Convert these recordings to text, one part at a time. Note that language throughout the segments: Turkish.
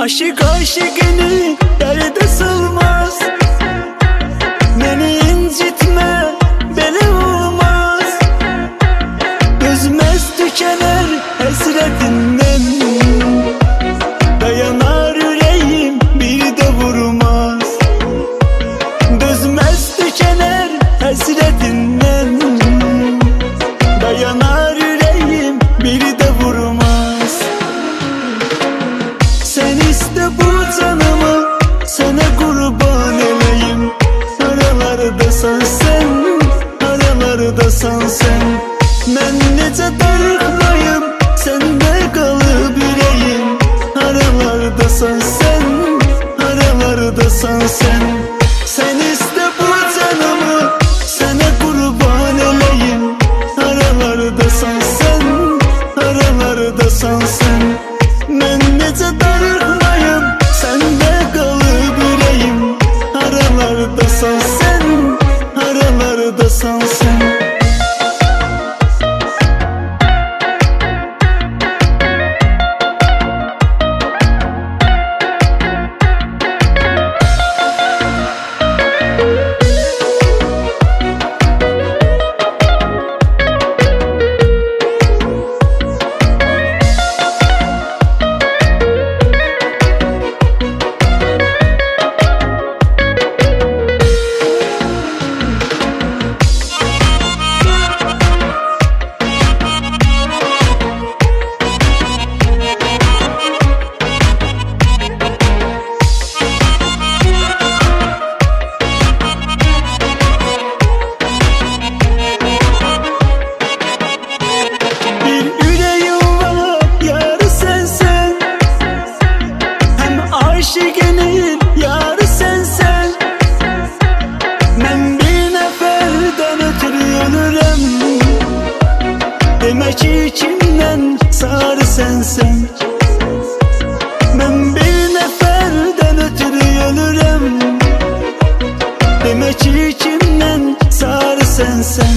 Aşık aşıkını derde salmaz, beni incitme beni olmaz. Gözmez tükener hasretinden, dayanar yüreğim bir de vurmaz. Gözmez tükener hasretinden, dayanar yüreğim bir de vurmaz. Sen iste bu canımı, sana kurban eleyim. Aralardasan sen, aralardasan sen. Ben nece darıkmayım, sende kalıp yüreğim. Aralardasan sen, aralardasan sen. Sen iste bu canımı, sana kurban eleyim. Aralardasan sen, aralardasan sen. Ben nece darıkmayım, sende kalıp yüreğim. Aralardasan sen, aralardasan sen. Aşıkının yarı sensen, ben bir neferden ötürü ölürüm. Demek ki içimden sarı sensen. Ben bir neferden ötürü ölürüm. Demek ki içimden sarı sensen.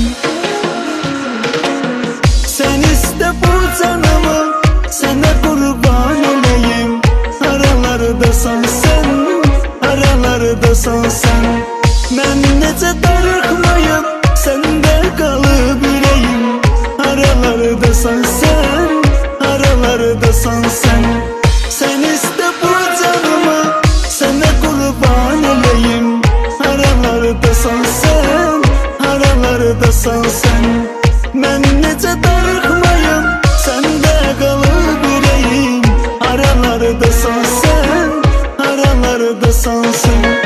Sen iste bu canımı, sana kurban olayım. Aralardasan sen, aralardasan sen. Ben nece darıkmayım, sende kalıp yüreğim. Aralardasan sen, aralardasan sen. Sen iste bu canımı, sana kurban olayım. Aralardasan sen, aralardasan sen. Ben nece darıkmayım, sende kalıp yüreğim. Aralardasan sen, aralardasan sen.